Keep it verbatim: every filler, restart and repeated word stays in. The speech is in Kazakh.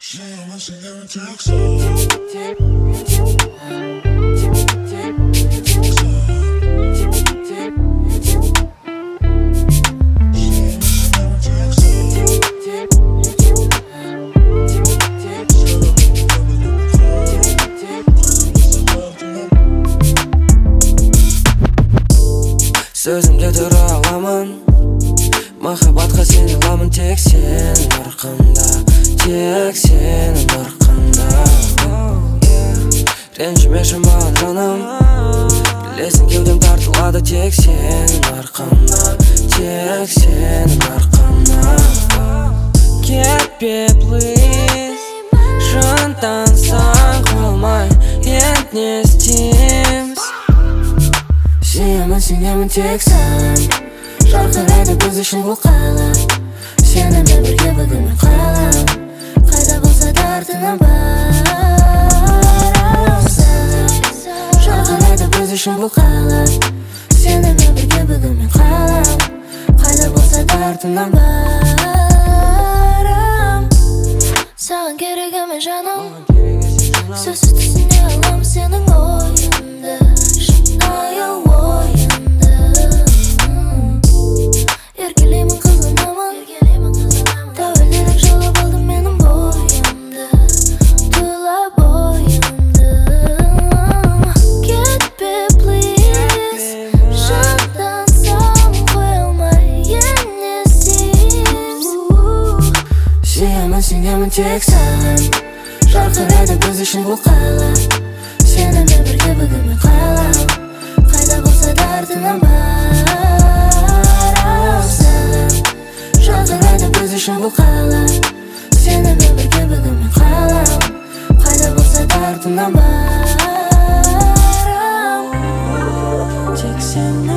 Sözümde dura alamın, mахаббатқа сене аламын тек сенің арқаңда, тек сенің арқаңда. Ренжімеші маған жаным, білесің кеудем тартылады тек сенің арқаңда, тек сенің арқаңда. Кетпе please, шынтансаң қоймай, енді не істейміз? Сүйемін, сүйемін тек сен, жарқырайды біз үшін бұл қала. Сенімен бірге бүгін мен қалам, қайда болса да артынан барам. Сен, жарқырайды біз үшін бұл қала. Сенімен бірге бүгін мен қалам, қайда болса да артынан барам. Саған керек емес жаным, сөзсіз түсіне аламын сенің ойыңды, шынайы ойыңды. Еркелеймін, қызғанамын, тәуелділік жаулап алды менің бойымды, тойлап бойымды. Кетпе please, шаттансам қоя алмай, енді не істейміз? Сүйемін, сүйемін тек сен, жарқырайды біз үшін бұл қала. Сенімен бірге бүгін мен қалам, қайда болса да артынан барам. Сен, жарқырайды біз үшін бұл қала. Сенімен бірге бүгін мен қалам, қайда болса да артынан барам. Тек сені